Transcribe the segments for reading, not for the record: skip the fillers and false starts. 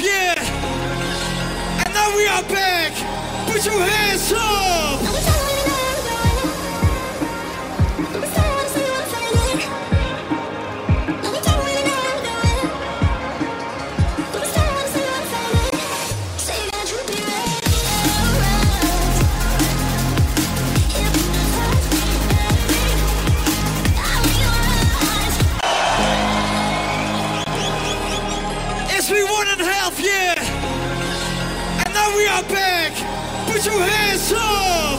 yeah. And now we are back. Put your hands up. It's been 1.5 years. And now we are back. Put your hands up.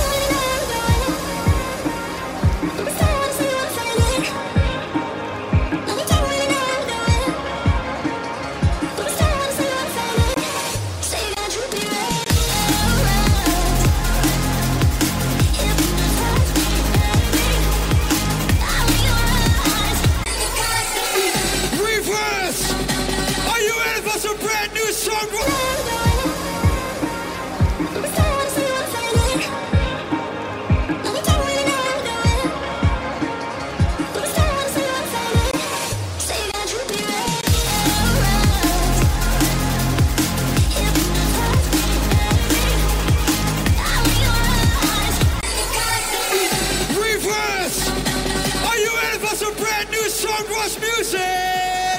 Reverse. Are you ready for some brand new song? Reverse. Are you ready for some brand new song? Rush music.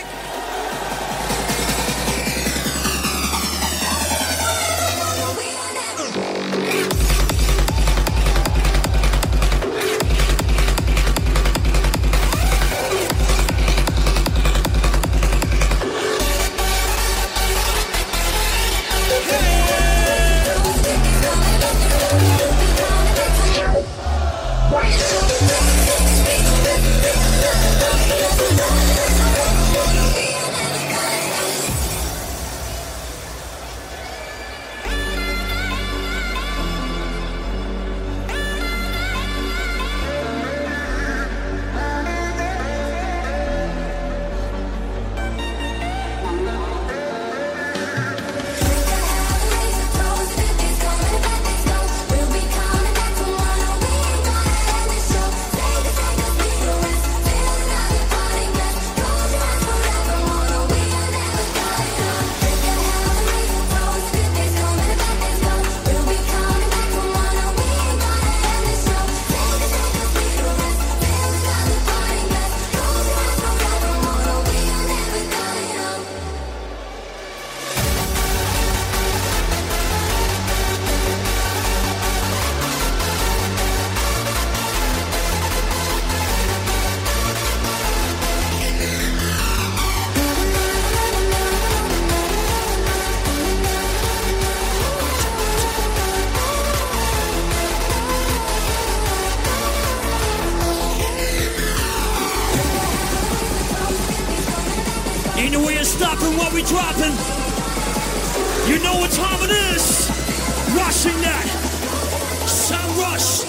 Ain't no way of stopping what we dropping. You know what time it is. Rushing that. Sound rush.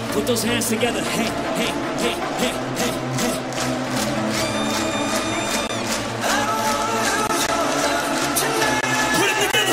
Put those hands together. Hey, hey, hey, hey, hey, hey. Put it together.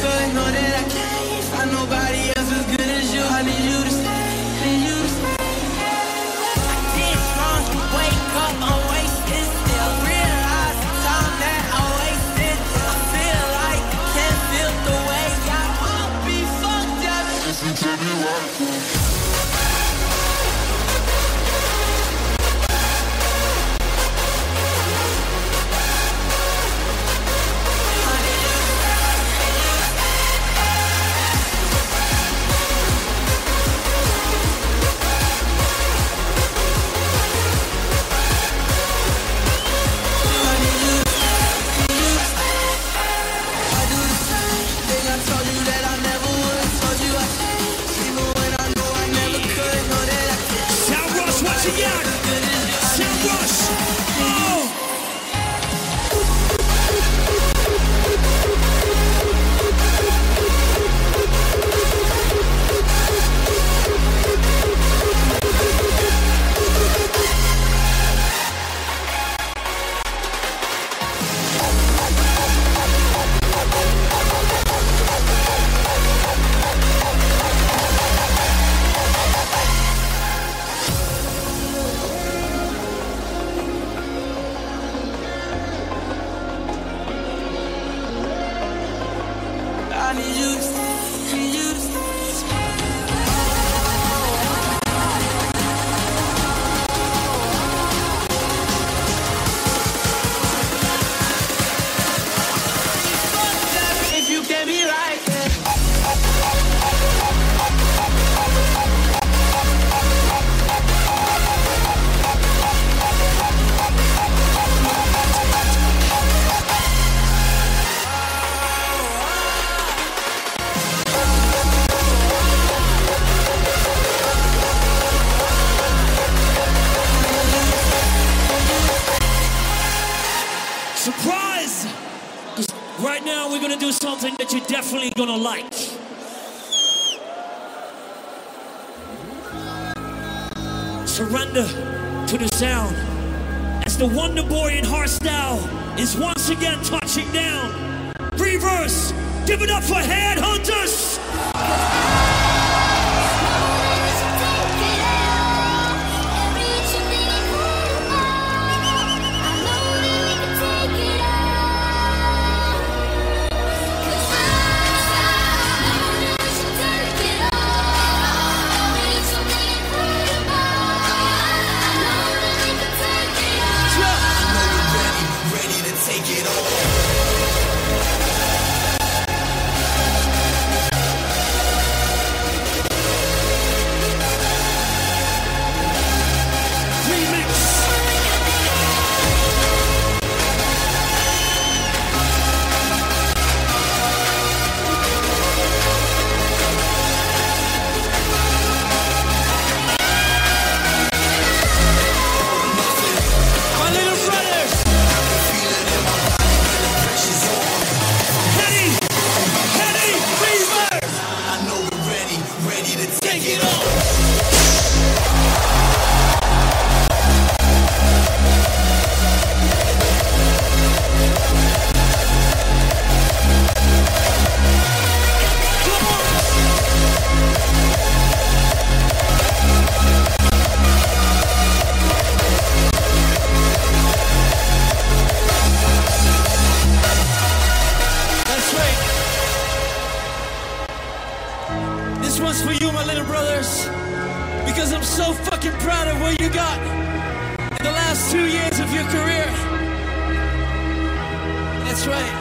could, know that I can't find nobody else as good as you. I need you to stay, need you to stay. I get drunk, wake up, I'm wasted still. Realize the time that I wasted. I feel like I can't feel the way I would be fucked up. Listen to me right now. Surprise! Right now we're gonna do something that you're definitely gonna like. Surrender to the sound as the Wonder Boy in hardstyle is once again touching down. Reverse, give it up for Headhunters! Because I'm so fucking proud of what you got in the last 2 years of your career. That's right.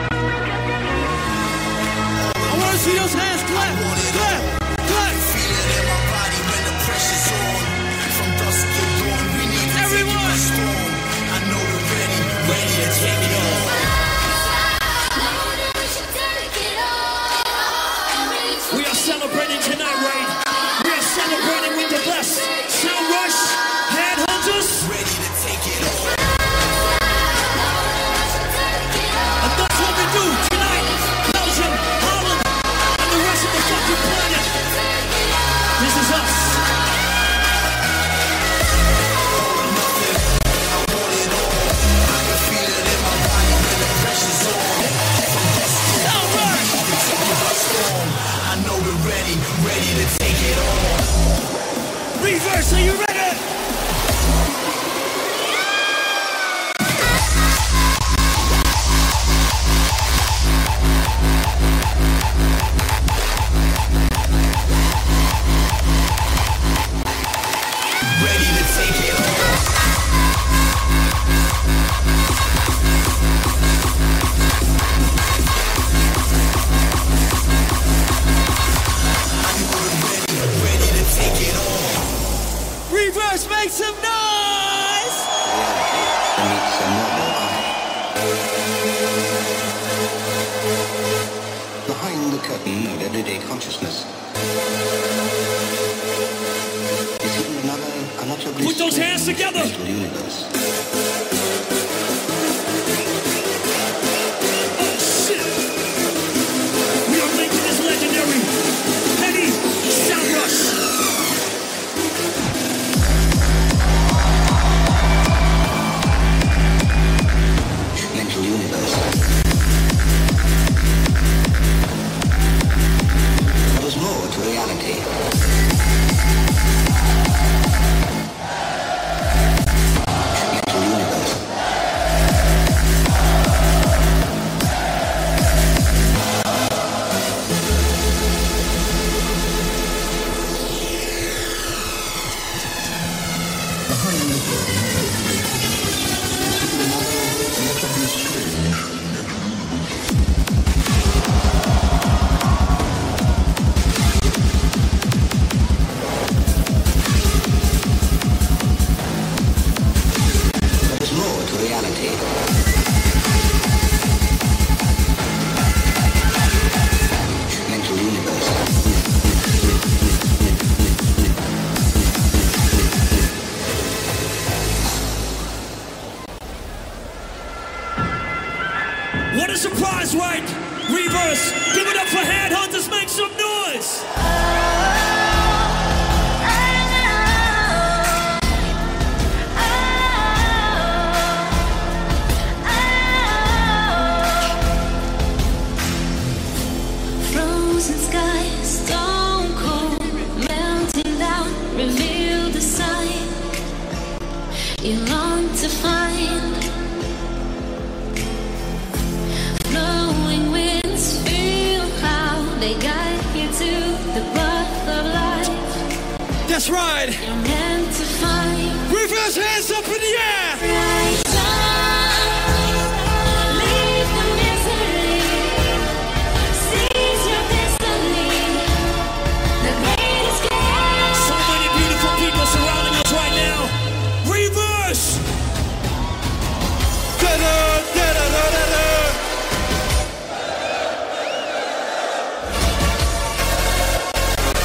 I want to see those hands clap, clap, clap. Feel it in my body when the pressure's on. From dusk to dawn, we need to everyone. Take it by storm. I know we're ready to take it on. We are celebrating tonight, Rain. We are celebrating with the best. Sound Rush, Headhunters. Ready to take it on. And that's what we do tonight. Belgium, Holland, and the rest of the fucking planet. This is us. I want it all. I can feel it in my body. embodied consciousness. Is hidden another unutterably Put those hands strange together. mental universe. Oh shit! We are making this legendary. Penny Sound Rush. Mental universe. There was more to reality. Mental universe. There's more to reality. Mental universe. What a surprise, right? Reverse. Give it up for Headhunters. Make some noise. Frozen sky, stone cold, melting down, reveal the sign you long to find. Flowing winds, feel how they guide you to the path of life. That's right. You're meant to find. Reverse hands up in the air. Rise up, leave the misery, seize your destiny. The greatest game. So many beautiful people surrounding us right now. Reverse. Da-da, da-da-da-da-da.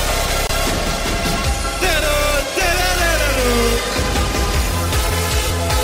Da-da, da-da-da-da-da.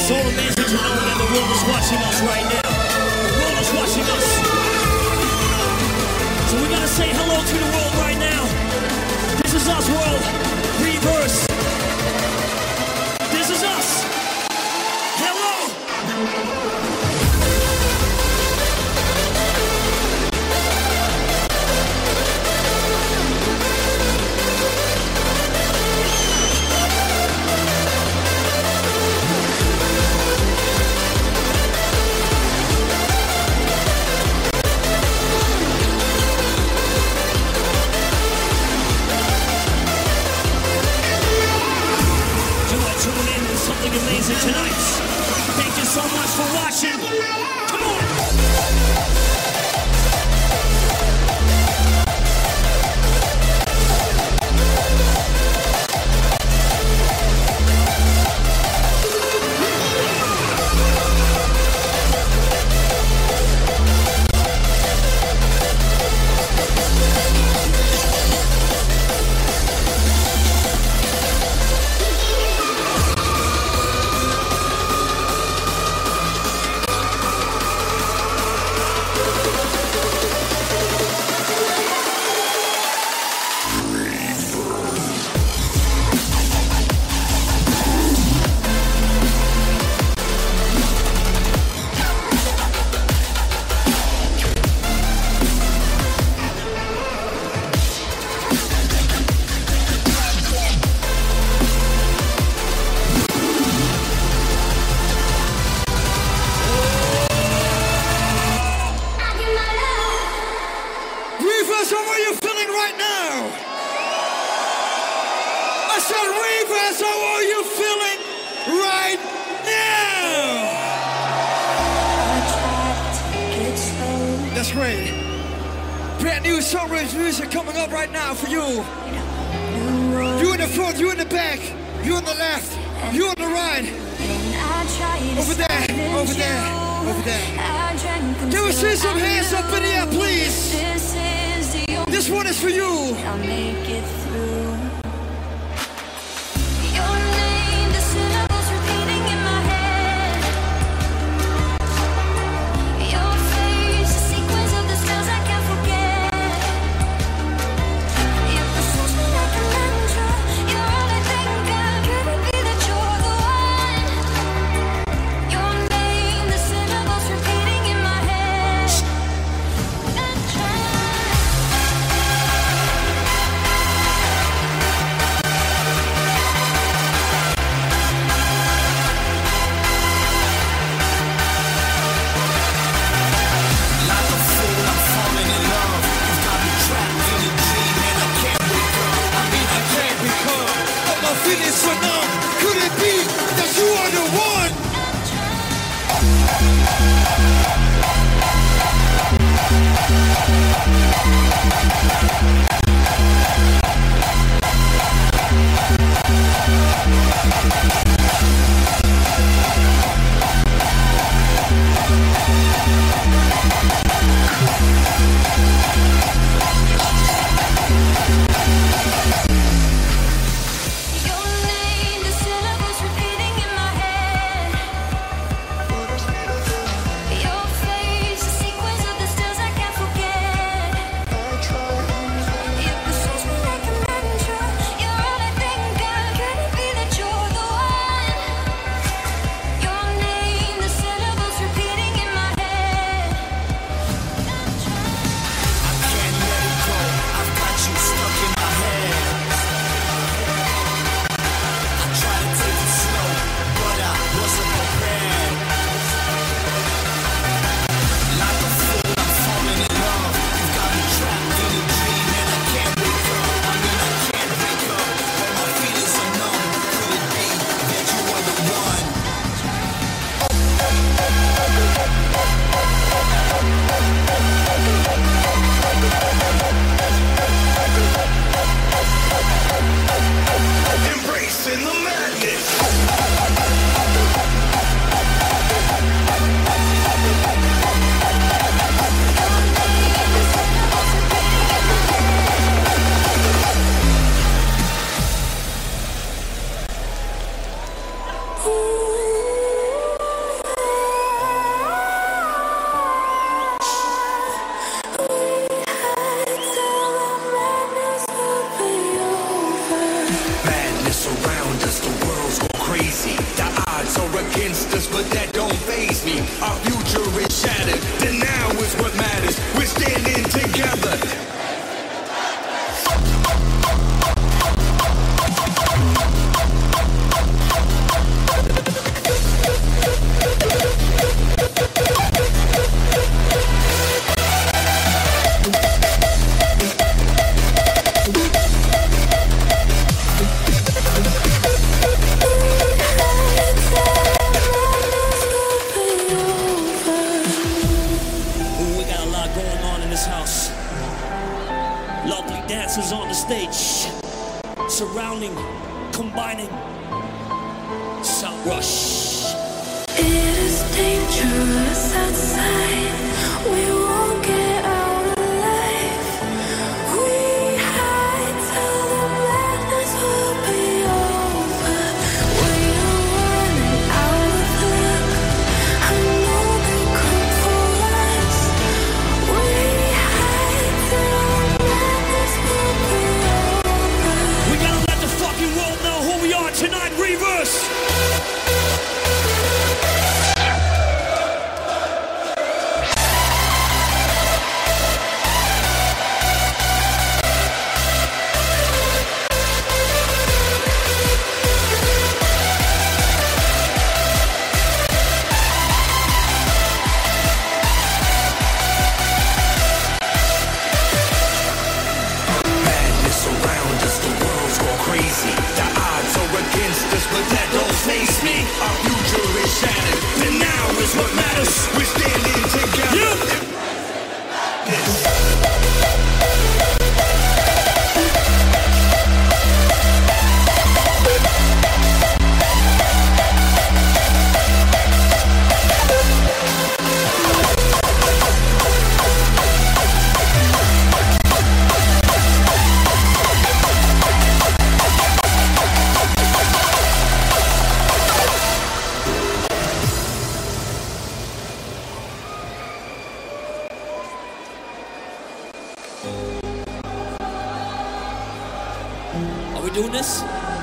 so amazing to know that the world is watching us right now. The world is watching us. So we gotta say hello to the world right now. This is us, world. Reverse. This is us. Hello. Something amazing tonight. Thank you so much for watching. Come on. Your combining Sound Rush. It is dangerous outside. We won't get out alive. We hide till the madness will be over. We are running out of luck. I know they come for us. We hide till the madness will be over. We gotta let the fucking world know who we are tonight, Reverse. Madness around us, the world's gone crazy. The odds are against us, but that don't faze me. Our future is shattered, and now is what matters. We're standing together. Are we doing this?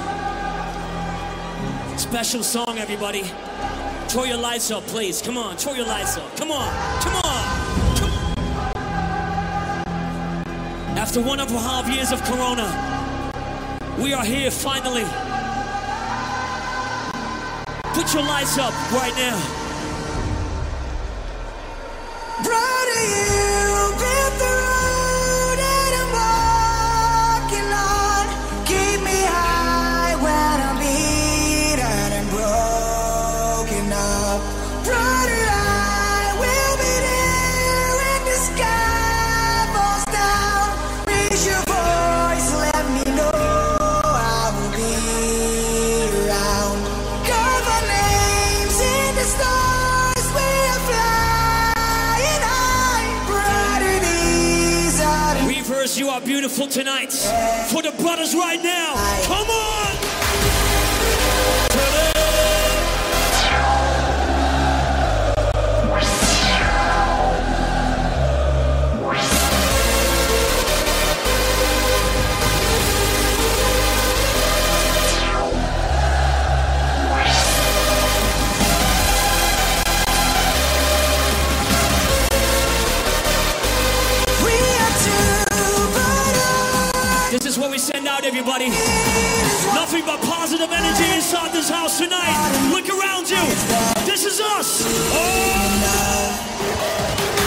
Special song, everybody. Throw your lights up, please. Come on, throw your lights up. Come on, come on, come on. After 1.5 years of Corona, we are here finally. Put your lights up right now. Brother, you built the road that I'm walking on. Keep me high when I'm beaten and broken up. Brother, I will be there when the sky falls down. Raise your voice, let me know I will be around. Carve our names in the stars, we are flying high. Brother, these are the Reverse, you are beautiful tonight. For the brothers right now, come on! we are two, but This is what we send out, everybody. Nothing but positive energy inside this house tonight. Look around you. This is us. Oh!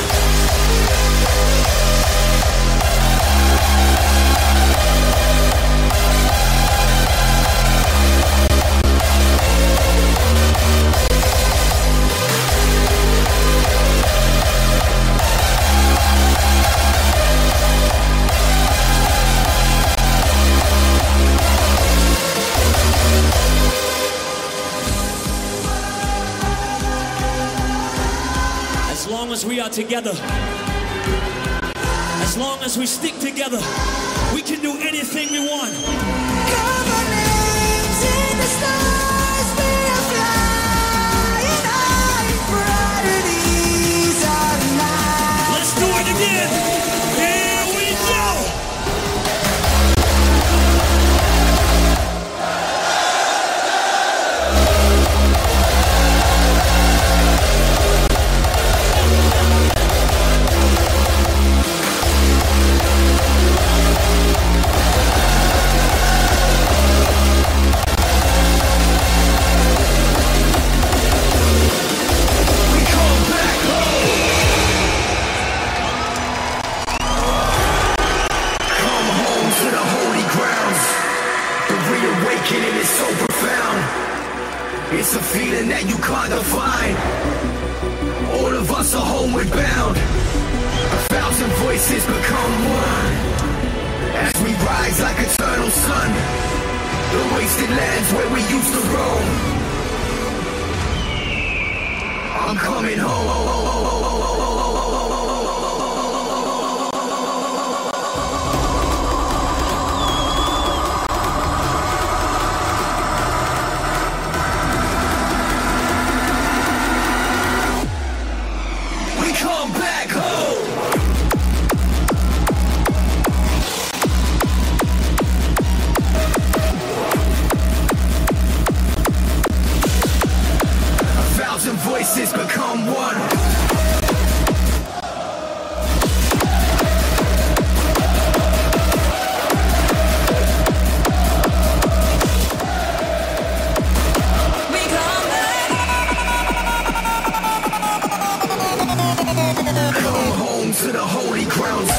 As long as we are together, as long as we stick together, we can do anything we want. carve our names in the stars, we are flying high. Brother, these are the nights. Let's do it again. Here we go. We come back Come home to the holy grounds. The reawakening is so profound. It's a feeling that you can't define. All of us are homeward bound. 1,000 voices become one. As we rise like eternal sun. The wasted lands where we used to roam. I'm coming home. Voices become one. We come back. Come home to the holy grounds.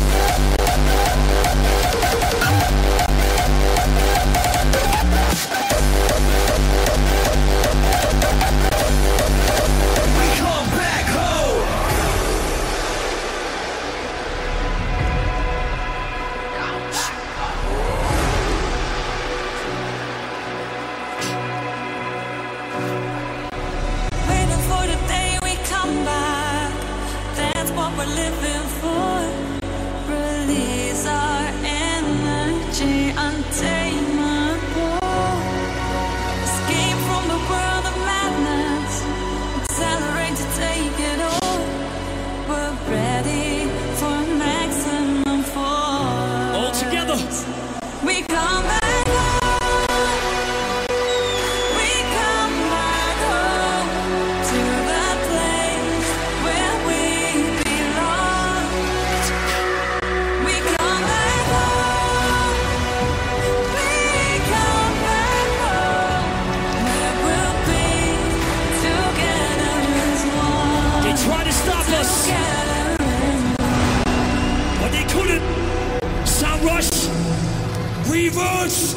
Reverse!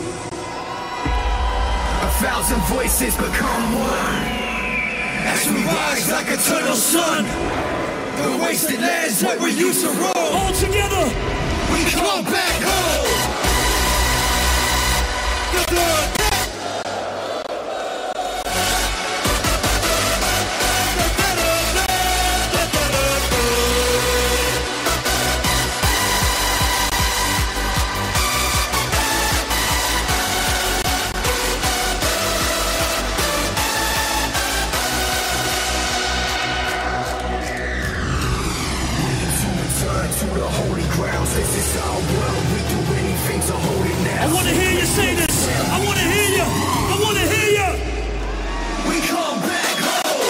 1,000 voices become one. As we rise like eternal sun. The wasted lands where we used to roam. All together! We come back home! I want to hear you say this. I want to hear you. I want to hear you. We come back home.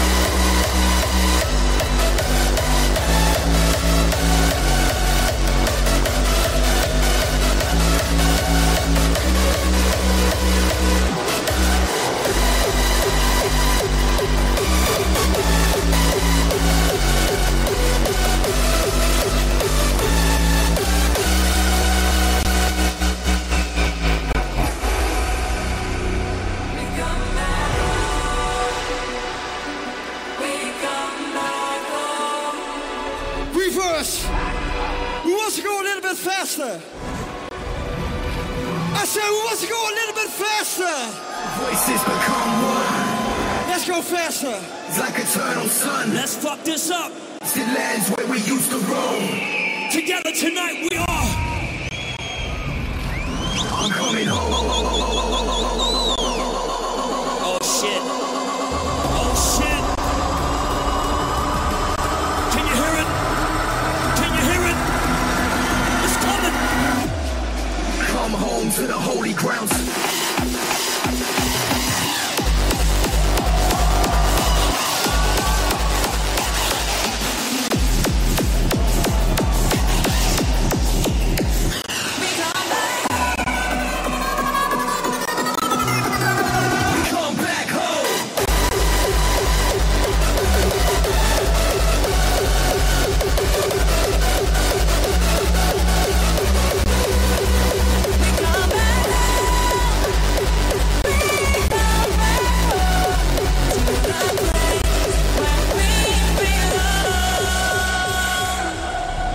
Reverse. We want to go a little bit faster. I said we want to go a little bit faster. Voices become one. Let's go faster. It's like eternal sun. Let's fuck this up. It's the lands where we used to roam. Together tonight we are. I'm coming home. Oh shit. Oh shit. Can you hear it? Can you hear it? It's coming. Come home to the holy grounds.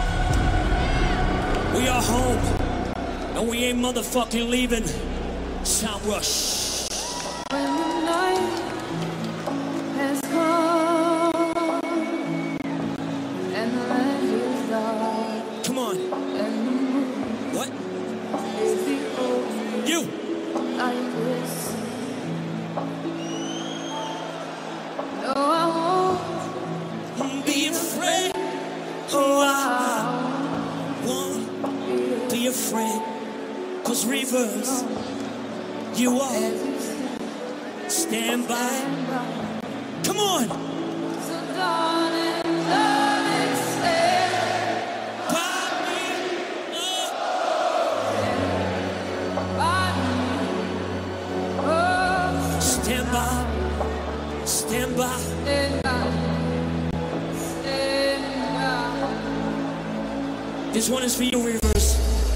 We are home, and we ain't motherfucking leaving. Sound Rush. When the night has come and the land is dark Come on. and the moon What? is the old You. like this. No, I won't Be afraid. Oh, I won't be afraid. Cause reverse, you are. as you Stand by. stand by. Come on. So darling, darling, stand By me. by me. Oh, Stand by. Stand by. stand by me. Stand by. This one is for you, reverse.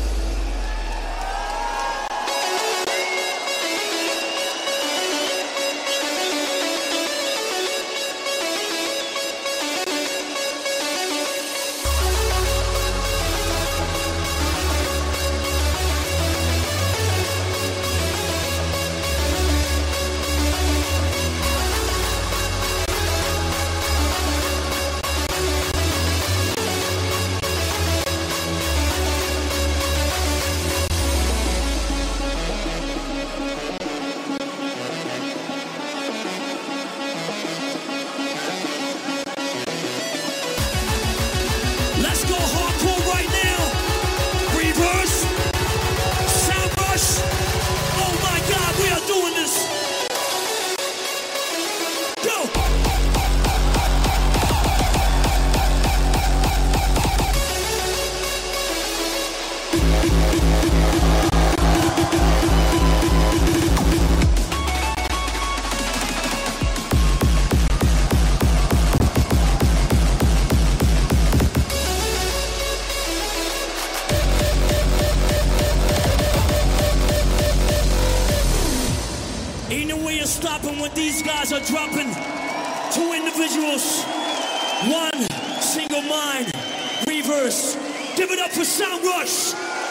Let's go hardcore right now. Reverse. Sound Rush. Oh my God, we are doing this. Go. Ain't no way of stopping what these guys are dropping. Two individuals, one single mind. Reverse. Give it up for Sound Rush.